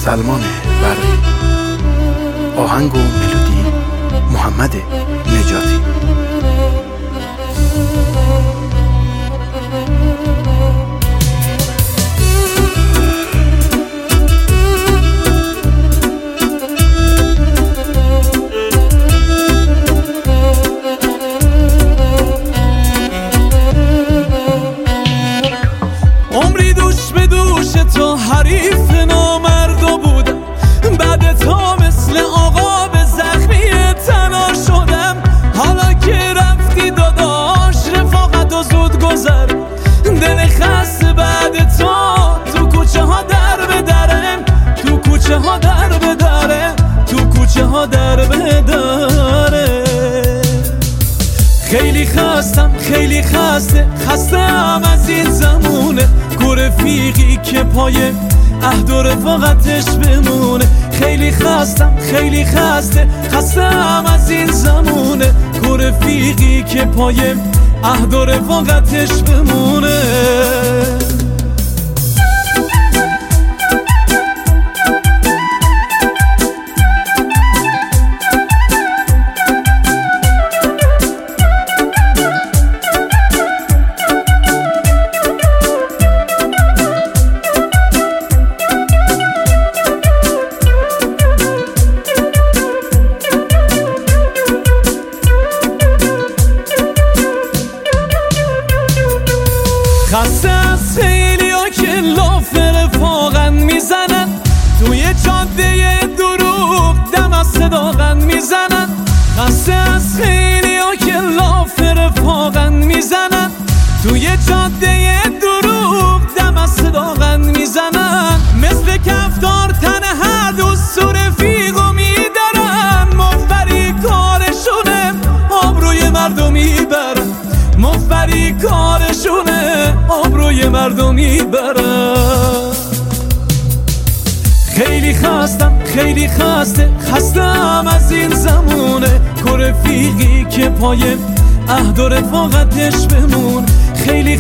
سلمان برقی. آهنگ و ملودی محمد نجاتی. عمری دوش به دوش تو حریف نامردا بودم، بعد تا مثل آقا به زخمی تنها شدم. حالا که رفتی داداش رفاقت و زود گذر، دل خسته بعد تو کوچه ها در به دره، تو کوچه ها در به دره، تو کوچه ها در به دره. خیلی خستم خیلی خستم از این زمونه، کو رفیقی که پای عهد و رفاقتش بمونه. خیلی خستم از این زمونه، کو رفیقی که پای عهد و رفاقتش بمونه. خسته از خیلی ها که لاف رفاقن میزنن، توی جاده دروغ دم از صداقن میزنن. خسته از خیلی ها که لاف رفاقن میزنن، توی جاده دروغ دم از صداقن میزنن. مثل کفتار تن هر دوست و رفیقو میدارن، مفبری کارشونه آبروی مردم میبرن، مفبری کارشونه آبروی مردم میبرن. خیلی خستم از این زمونه، کو رفیقی که پای عهد و رفاقتش بمون. خیلی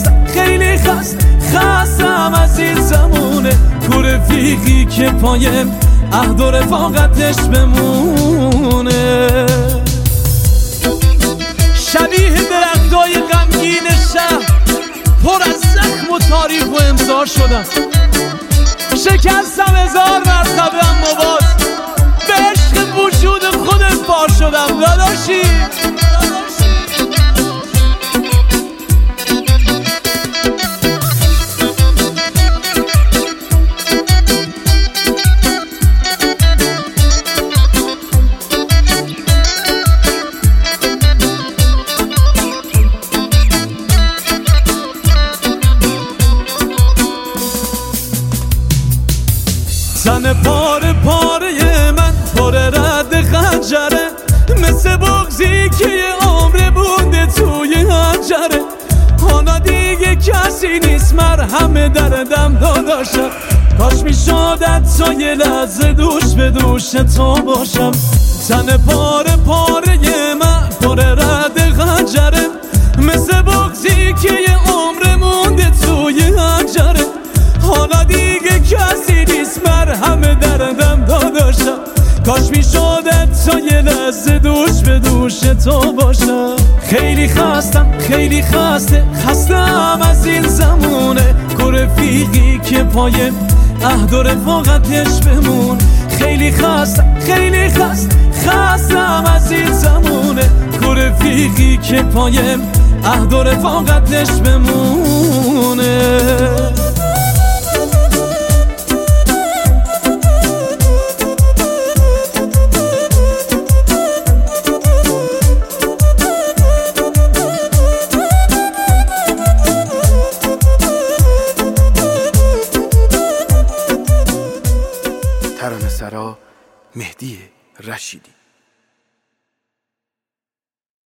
خستم از این زمونه، کو رفیقی که پای عهد و رفاقتش بمونه. شبیه درختای غمگین شهر پر از زخم و تاریخ و امضا شدم. شکستم 1000 مرتبه اما باز به عشق وجود خودت پار شدم داداشی. تن پاره من پر رد خنجره، مثل بغضی که یه عمر بونده توی حنجره. حالا دیگه کسی نیست مرهم دردم داداشم، کاش میشدت تا یه لحظه دوش به دوش تو باشم. تن پاره من پر رد خنجره، مثل بغضی که یه عمر مونده توی حنجره. حالا دیگه کسی نیست مرهم دردم داداشم، کاش میشدت تا یه لحظه دوش به دوش تو باشم. خیلی خستم از این زمونه، کو رفیقی که پای عهد و رفاقتش بمون. خیلی خستم از این زمونه، کو رفیقی که پای عهد و رفاقتش بمونه. ترانه‌سرا مهدی رشیدی.